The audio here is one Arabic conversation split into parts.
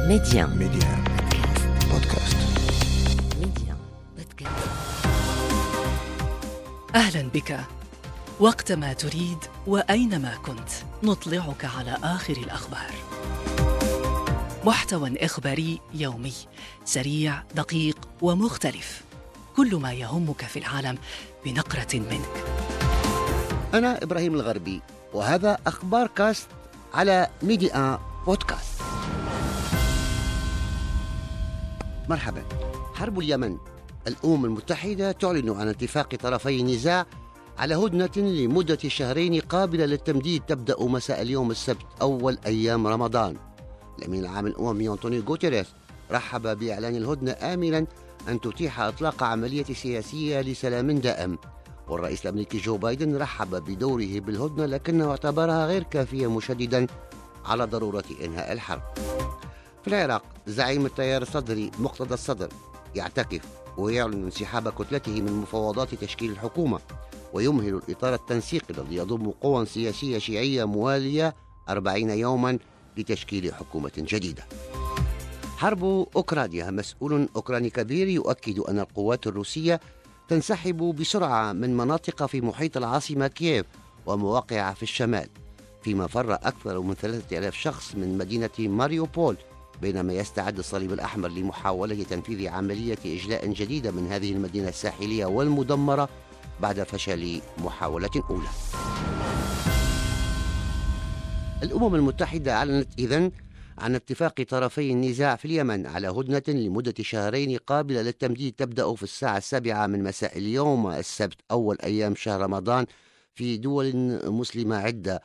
ميديان بودكاست. ميديان بودكاست. أهلا بك. وقتما تريد وأينما كنت نطلعك على آخر الأخبار. محتوى إخباري يومي سريع دقيق ومختلف، كل ما يهمك في العالم بنقرة منك. أنا إبراهيم الغربي، وهذا أخبار كاست على ميديا بودكاست. مرحبا. حرب اليمن. الأمم المتحدة تعلن عن اتفاق طرفي النزاع على هدنة لمدة شهرين قابلة للتمديد تبدأ مساء اليوم السبت أول أيام رمضان. الأمين العام الأممي أنطونيو غوتيريس رحب بإعلان الهدنة آملا أن تتيح إطلاق عملية سياسية لسلام دائم. والرئيس الأمريكي جو بايدن رحب بدوره بالهدنة، لكنه اعتبرها غير كافية، مشددا على ضرورة إنهاء الحرب. في العراق، زعيم التيار الصدري مقتدى الصدر يعتكف ويعلن انسحاب كتلته من مفاوضات تشكيل الحكومة، ويمهل الإطار التنسيقي الذي يضم قوى سياسية شيعية موالية 40 يوما لتشكيل حكومة جديدة. حرب أوكرانيا. مسؤول أوكراني كبير يؤكد أن القوات الروسية تنسحب بسرعة من مناطق في محيط العاصمة كييف ومواقع في الشمال، فيما فر أكثر من 3000 شخص من مدينة ماريوبول، بينما يستعد الصليب الأحمر لمحاولة تنفيذ عملية إجلاء جديدة من هذه المدينة الساحلية والمدمرة بعد فشل محاولة أولى. الأمم المتحدة أعلنت إذن عن اتفاق طرفي النزاع في اليمن على هدنة لمدة شهرين قابلة للتمديد تبدأ في الساعة 7 من مساء اليوم السبت أول أيام شهر رمضان في دول مسلمة عدة،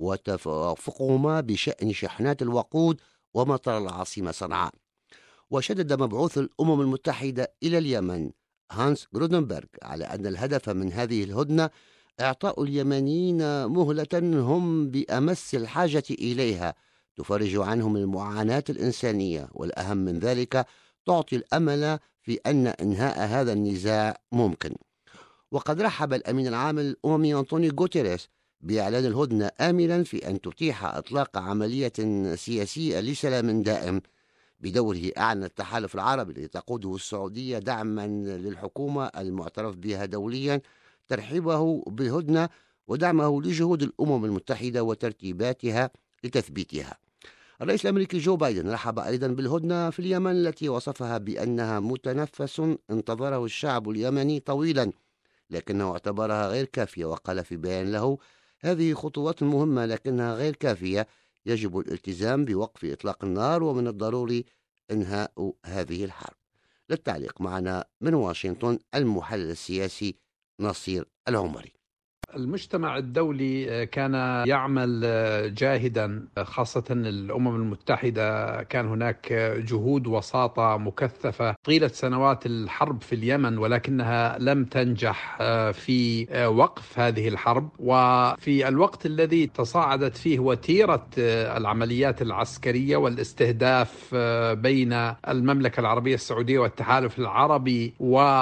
وتوافقهما بشأن شحنات الوقود ومطار العاصمة صنعاء. وشدد مبعوث الأمم المتحدة إلى اليمن هانس غرودنبرغ على أن الهدف من هذه الهدنة إعطاء اليمنيين مهلة هم بأمس الحاجة إليها تفرج عنهم المعاناة الإنسانية، والأهم من ذلك تعطي الأمل في أن إنهاء هذا النزاع ممكن. وقد رحب الأمين العام الأممي أنطونيو غوتيريس بإعلان الهدنة آملا في أن تتيح إطلاق عملية سياسية لسلام دائم. بدوره أعلن التحالف العربي الذي تقوده السعودية دعما للحكومة المعترف بها دوليا ترحيبه بالهدنة ودعمه لجهود الأمم المتحدة وترتيباتها لتثبيتها. الرئيس الأمريكي جو بايدن رحب أيضا بالهدنة في اليمن التي وصفها بأنها متنفس انتظره الشعب اليمني طويلا، لكنه اعتبرها غير كافية، وقال في بيان له: هذه خطوات مهمة لكنها غير كافية، يجب الالتزام بوقف إطلاق النار، ومن الضروري إنهاء هذه الحرب. للتعليق معنا من واشنطن المحلل السياسي نصير العمري. المجتمع الدولي كان يعمل جاهدا، خاصة الأمم المتحدة. كان هناك جهود وساطة مكثفة طيلة سنوات الحرب في اليمن، ولكنها لم تنجح في وقف هذه الحرب. وفي الوقت الذي تصاعدت فيه وتيرة العمليات العسكرية والاستهداف بين المملكة العربية السعودية والتحالف العربي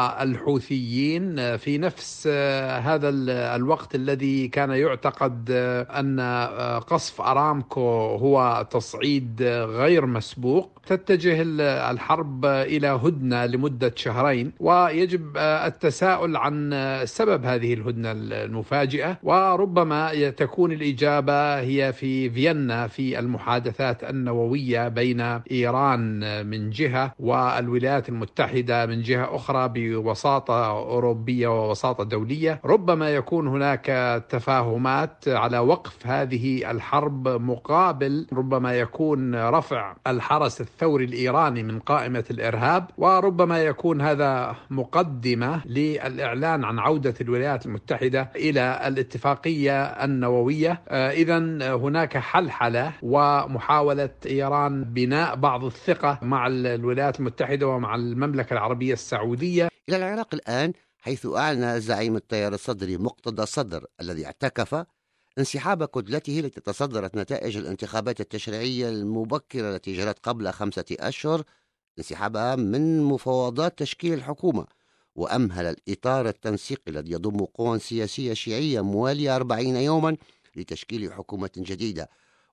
والحوثيين، في نفس هذا الوقت الذي كان يعتقد أن قصف أرامكو هو تصعيد غير مسبوق، تتجه الحرب إلى هدنة لمدة شهرين، ويجب التساؤل عن سبب هذه الهدنة المفاجئة. وربما تكون الإجابة هي في فيينا في المحادثات النووية بين إيران من جهة والولايات المتحدة من جهة أخرى بوساطة أوروبية ووساطة دولية. ربما يكون هناك تفاهمات على وقف هذه الحرب مقابل ربما يكون رفع الحرس الثوري الإيراني من قائمة الإرهاب، وربما يكون هذا مقدمة للإعلان عن عودة الولايات المتحدة إلى الاتفاقية النووية. إذن هناك حلحلة ومحاولة إيران بناء بعض الثقة مع الولايات المتحدة ومع المملكة العربية السعودية. إلى العراق الآن، حيث أعلن زعيم التيار الصدري مقتدى الصدر الذي اعتكف انسحاب كتلته التي تصدرت نتائج الانتخابات التشريعية المبكرة التي جرت قبل 5 أشهر، انسحابها من مفاوضات تشكيل الحكومة، وأمهل الإطار التنسيقي الذي يضم قوى سياسية شيعية موالية 40 يوما لتشكيل حكومة جديدة.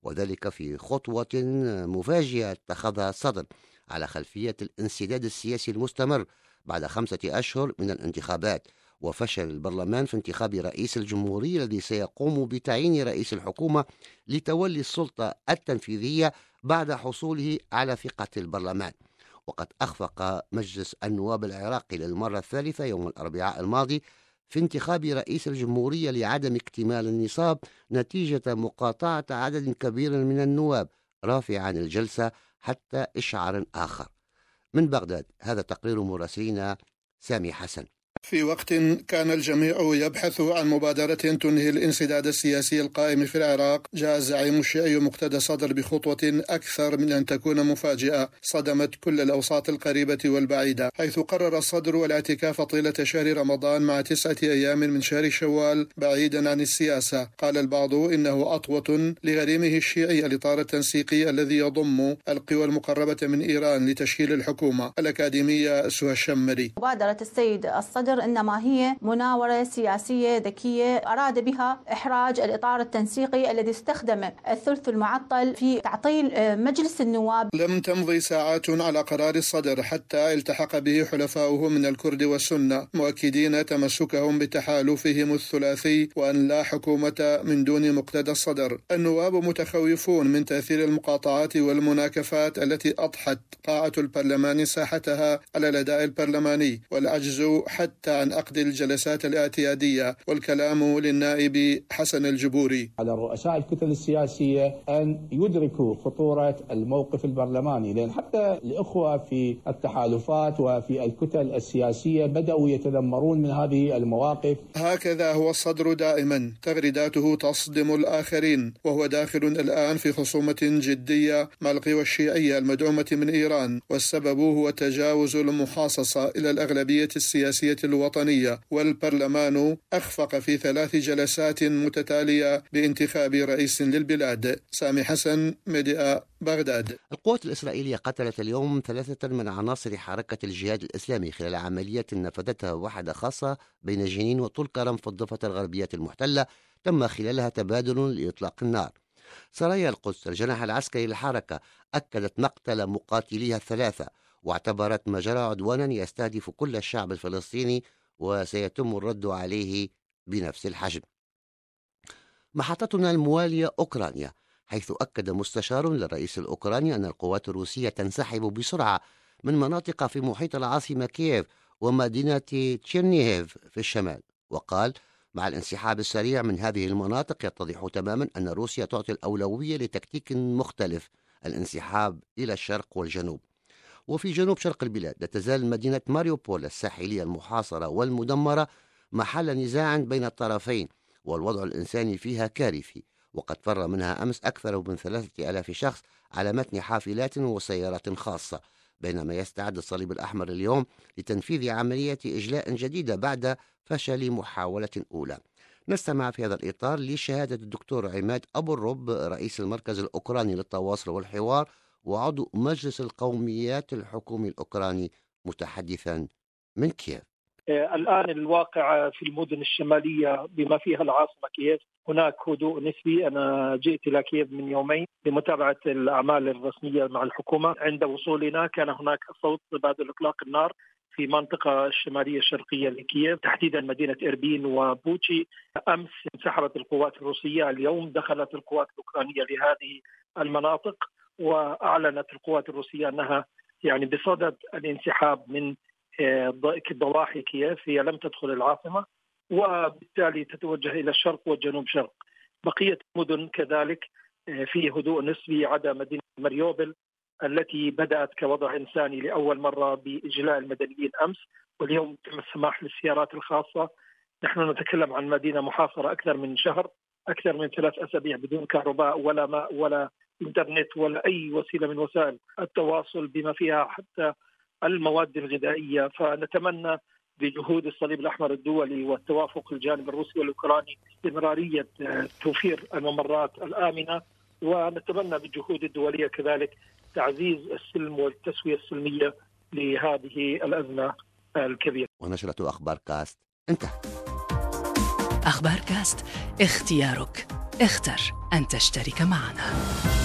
وذلك في خطوة مفاجئة اتخذها الصدر على خلفية الانسداد السياسي المستمر بعد 5 أشهر من الانتخابات وفشل البرلمان في انتخاب رئيس الجمهورية الذي سيقوم بتعيين رئيس الحكومة لتولي السلطة التنفيذية بعد حصوله على ثقة البرلمان. وقد أخفق مجلس النواب العراقي للمرة الثالثة يوم الأربعاء الماضي في انتخاب رئيس الجمهورية لعدم اكتمال النصاب نتيجة مقاطعة عدد كبير من النواب، رافعا الجلسة حتى إشعار آخر. من بغداد هذا تقرير مراسلنا سامي حسن. في وقت كان الجميع يبحث عن مبادرة تنهي الانسداد السياسي القائم في العراق، جاء الزعيم الشيعي مقتدى صدر بخطوة أكثر من أن تكون مفاجئة صدمت كل الأوساط القريبة والبعيدة، حيث قرر الصدر الاعتكاف طيلة شهر رمضان مع 9 أيام من شهر شوال بعيدا عن السياسة. قال البعض إنه أطوة لغريمه الشيعي الإطار التنسيقي الذي يضم القوى المقربة من إيران لتشكيل الحكومة. الأكاديمية سهى الشمري: مبادرة السيد الصدر إنما هي مناورة سياسية ذكية أراد بها إحراج الإطار التنسيقي الذي استخدم الثلث المعطل في تعطيل مجلس النواب. لم تمضي ساعات على قرار الصدر حتى التحق به حلفاؤه من الكرد والسنة، مؤكدين تمسكهم بتحالفهم الثلاثي وأن لا حكومة من دون مقتدى الصدر. النواب متخوفون من تأثير المقاطعات والمناكفات التي أضحت طاعة البرلمان ساحتها على الأداء البرلماني، والعجز حتى عن عقد الجلسات الاعتيادية، والكلام للنائب حسن الجبوري: على رؤساء الكتل السياسية أن يدركوا خطورة الموقف البرلماني، لأن حتى الإخوة في التحالفات وفي الكتل السياسية بدأوا يتذمرون من هذه المواقف. هكذا هو الصدر دائما، تغريداته تصدم الآخرين، وهو داخل الآن في خصومة جدية مع القوى الشيعية المدعومة من إيران، والسبب هو تجاوز المحاصصة إلى الأغلبية السياسية الوطنية، والبرلمان أخفق في 3 جلسات متتالية بانتخاب رئيس للبلاد. سامي حسن، ميديا، بغداد. القوات الإسرائيلية قتلت اليوم 3 من عناصر حركة الجهاد الإسلامي خلال عملية نفذتها وحدة خاصة بين جنين وطول كرم في الضفة الغربية المحتلة، تم خلالها تبادل لإطلاق النار. سرايا القدس الجناح العسكري للحركة أكدت مقتل مقاتليها 3 واعتبرت ما جرى عدوانا يستهدف كل الشعب الفلسطيني وسيتم الرد عليه بنفس الحجم. محطتنا الموالية أوكرانيا، حيث أكد مستشار للرئيس الأوكراني أن القوات الروسية تنسحب بسرعة من مناطق في محيط العاصمة كييف ومدينة تشيرنيهيف في الشمال، وقال: مع الانسحاب السريع من هذه المناطق يتضح تماما أن روسيا تعطي الأولوية لتكتيك مختلف، الانسحاب إلى الشرق والجنوب. وفي جنوب شرق البلاد لا تزال مدينة ماريوبول الساحلية المحاصرة والمدمرة محل نزاع بين الطرفين، والوضع الإنساني فيها كارثي، وقد فر منها أمس أكثر من 3000 شخص على متن حافلات وسيارات خاصة، بينما يستعد الصليب الأحمر اليوم لتنفيذ عملية إجلاء جديدة بعد فشل محاولة أولى. نستمع في هذا الإطار لشهادة الدكتور عماد أبو الرب رئيس المركز الأوكراني للتواصل والحوار وعضو مجلس القوميات الحكومي الأوكراني متحدثا من كييف. الآن الواقع في المدن الشمالية بما فيها العاصمة كييف هناك هدوء نسبي. أنا جئت إلى كييف من يومين لمتابعة الأعمال الرسمية مع الحكومة. عند وصولنا كان هناك صوت تبادل إطلاق النار في منطقة الشمالية الشرقية لكييف، تحديدا مدينة إربين وبوتشي. أمس انسحبت القوات الروسية، اليوم دخلت القوات الأوكرانية لهذه المناطق، وأعلنت القوات الروسية أنها بصدد الانسحاب من ضواحي كييف، هي لم تدخل العاصمة وبالتالي تتوجه إلى الشرق والجنوب شرق. بقية المدن كذلك في هدوء نسبي عدا مدينة ماريوبل التي بدأت كوضع إنساني لأول مرة بإجلاء المدنيين أمس، واليوم تم السماح للسيارات الخاصة. نحن نتكلم عن مدينة محاصرة أكثر من شهر، أكثر من 3 أسابيع بدون كهرباء ولا ماء ولا إنترنت ولا أي وسيلة من وسائل التواصل بما فيها حتى المواد الغذائية. فنتمنى بجهود الصليب الأحمر الدولي والتوافق الجانب الروسي والأوكراني استمرارية توفير الممرات الآمنة، ونتمنى بالجهود الدولية كذلك تعزيز السلم والتسوية السلمية لهذه الأزمة الكبيرة. ونشرة أخبار كاست انتهت. أخبار كاست، اختيارك. اختر أن تشترك معنا.